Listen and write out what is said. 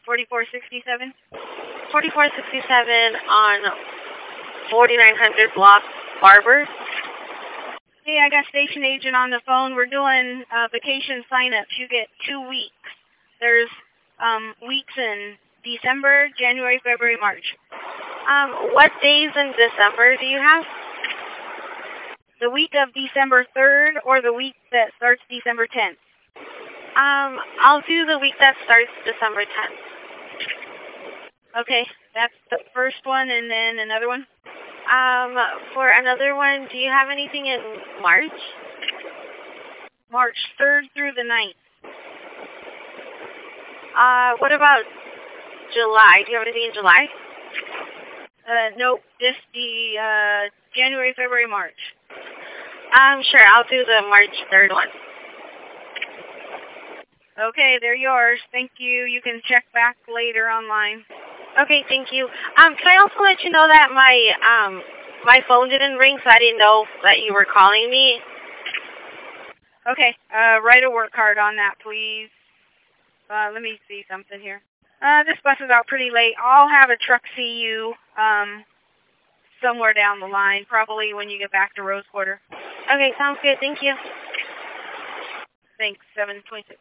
4467? 4467 on 4900 block Barber. Hey, I got station agent on the phone. We're doing vacation sign-ups. You get 2 weeks. There's weeks in December, January, February, March. What days in December do you have? The week of December 3rd or the week that starts December 10th? I'll do the week that starts December 10th. Okay, that's the first one, and then another one? For another one, do you have anything in March? March 3rd through the 9th. What about July? Do you have anything in July? Nope, just the January, February, March. Sure, I'll do the March 3rd one. Okay, they're yours. Thank you. You can check back later online. Okay, thank you. Can I also let you know that my phone didn't ring, so I didn't know that you were calling me? Okay, write a work card on that, please. Let me see something here. This bus is out pretty late. I'll have a truck see you somewhere down the line, probably when you get back to Rose Quarter. Okay, sounds good. Thank you. Thanks, 726.